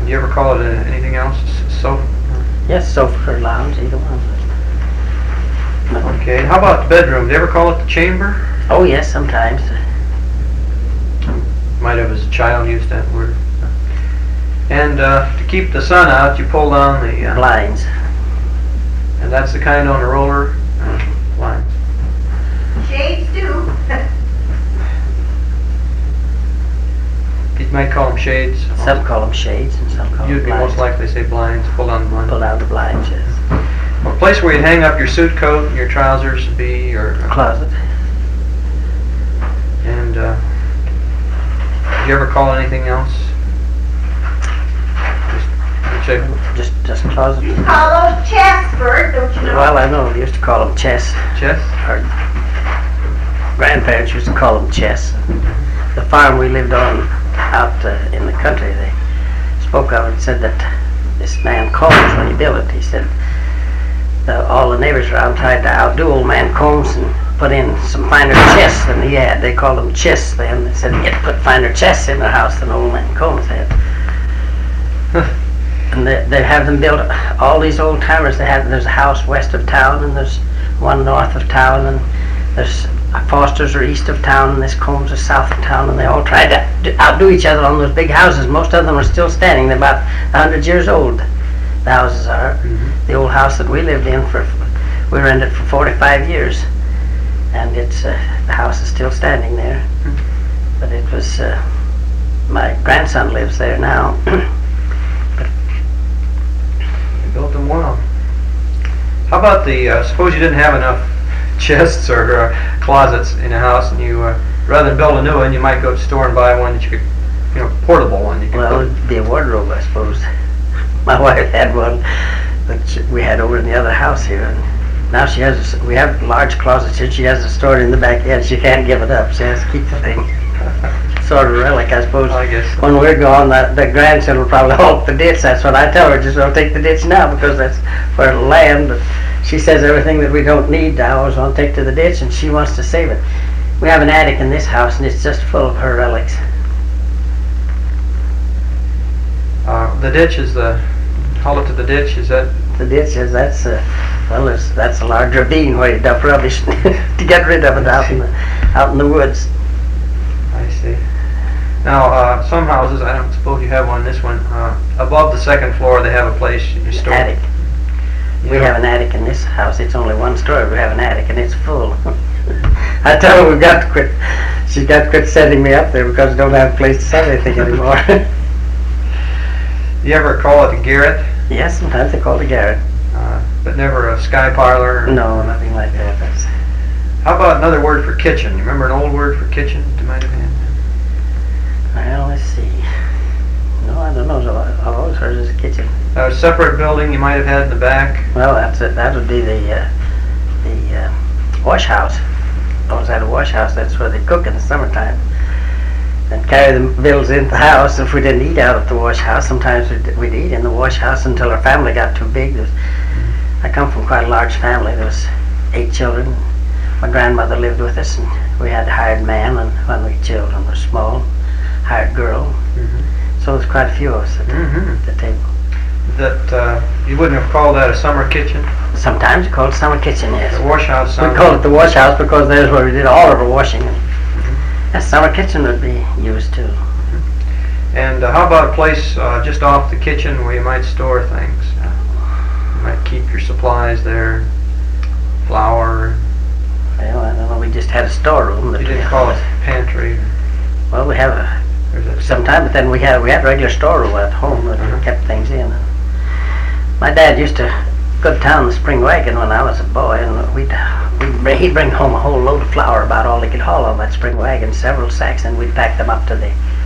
Do you ever call it anything else? Sofa? Yes, sofa or lounge, either one. Okay. How about the bedroom? Do you ever call it the chamber? Oh yes, sometimes. Might have as a child used that word. And to keep the sun out, you pull down the Blinds. And that's the kind on the roller blinds. Shades too. You might call them shades. Some call them shades and some call them You'd be blinds. most likely say blinds. Pull down the blinds. Pull down the blinds, yes. A place where you'd hang up your suit coat and your trousers would be your Closet. And do you ever call it anything else? Just closet. You call those chests, Bert, don't you know? Well, I know. They used to call them chests. Chest? Our grandparents used to call them chests. The farm we lived on out in the country, they spoke of it, said that this man Combs, when he built it, he said all the neighbors around tried to outdo old man Combs and put in some finer chests than he had. They called them chests then. They said he had put finer chests in their house than old man Combs had. And they have them built, all these old timers, there's a house west of town and there's one north of town and there's Foster's are east of town and this Combs is south of town, and they all tried to outdo each other on those big houses. Most of them are still standing. They're about 100 years old, the houses are. Mm-hmm. The old house that we lived in, we rented for 45 years and it's the house is still standing there. Mm-hmm. But it was, my grandson lives there now. Built them well. How about suppose you didn't have enough chests or closets in a house, and you rather than build a new one, you might go to the store and buy one that you could, portable one. You could Well, it'd be a wardrobe, I suppose. My wife had one that we had over in the other house here, and now we have large closets here. She has it stored in the back end. She can't give it up. She has to keep the thing. Sort of relic, I suppose. I guess so. When we're gone, the grandson will probably hog the ditch. That's what I tell her. Just don't take the ditch now because that's where it'll land. But she says everything that we don't need, I always want to take to the ditch, and she wants to save it. We have an attic in this house, and it's just full of her relics. The ditch is haul it to the ditch. Is that? The ditch is that's a large ravine where you dump rubbish to get rid of it out in the woods. I see. Now, some houses, I don't suppose you have one. This one, above the second floor, they have a place you store. Attic. We have an attic in this house. It's only one story. We have an attic, and it's full. I tell her we've got to quit. She's got to quit sending me up there because we don't have a place to set anything anymore. You ever call it a garret? Yes, sometimes they call it a garret. But never a sky parlor? No, nothing like that. How about another word for kitchen? You remember an old word for kitchen you might have had? Well, let's see. No, I don't know. I've always heard it as a kitchen. A separate building you might have had in the back? Well, that's it. That would be the wash house. Always had a wash house. That's where they cook in the summertime. And carry the bills into the house. If we didn't eat out at the wash house, sometimes we'd eat in the wash house until our family got too big. I come from quite a large family. There was 8 children. My grandmother lived with us, and we had a hired man, and when we children were small, hired girl. Mm-hmm. So there's quite a few of us at the table. That you wouldn't have called that a summer kitchen? Sometimes we call it summer kitchen, yes. The wash house. We call it the wash house because there's where we did all of our washing. A summer kitchen would be used too. And how about a place just off the kitchen where you might store things? You might keep your supplies there, flour. Well, I don't know. We just had a storeroom. You didn't call it pantry. Well, we have sometime, but then we had regular storeroom at home that we kept things in. My dad used to go to town in the spring wagon when I was a boy, and he'd bring home a whole load of flour, about all he could haul on that spring wagon, several sacks, and we'd pack them up to the